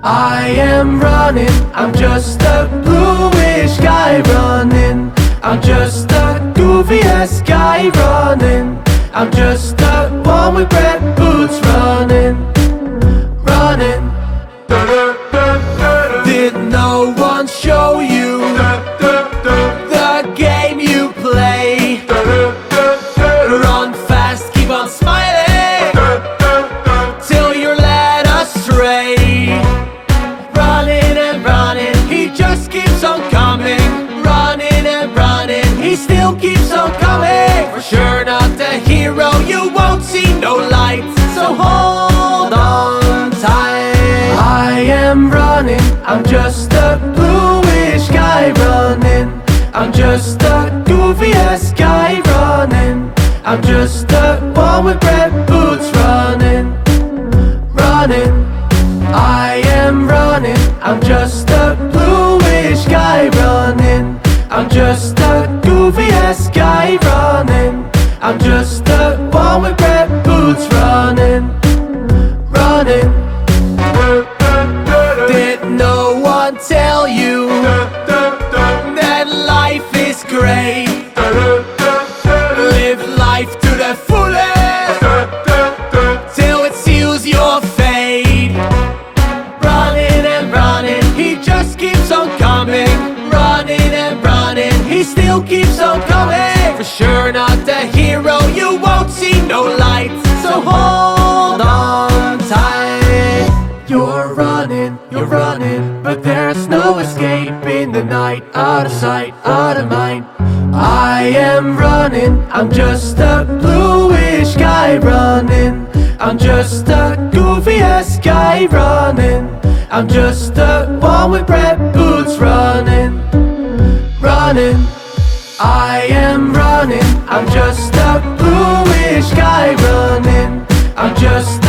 I am running, I'm just a bluish guy running. I'm just a goofy ass guy running. I'm just a one with red boots running, running. Did no one show you the game you play? Run fast, keep on smiling till you're led astray. Running and running, he just keeps on coming. Running and running, he still keeps on coming. For sure not the hero, you won't see no light, so hold on tight. I am running, I'm just a bluish guy running. I'm just a goofy ass guy running. I'm just a one with red boots running, running. I am running, I'm just a bluish guy running. I'm just a goofy ass guy running. I'm just a one with red boots running, running. Did no one tell you that life is great? Live life to the fullest till it seals your fate. Running and running, he just keeps on coming. Running and running, he still keeps on coming. For sure not the hero, you won't see no light, so hold on tight. You're running, but there's no escape in the night. Out of sight, out of mind. I am running, I'm just a bluish guy running. I'm just a goofy ass guy running. I'm just a one with red boots running, running. I am running, I'm just a bluish guy running. I'm just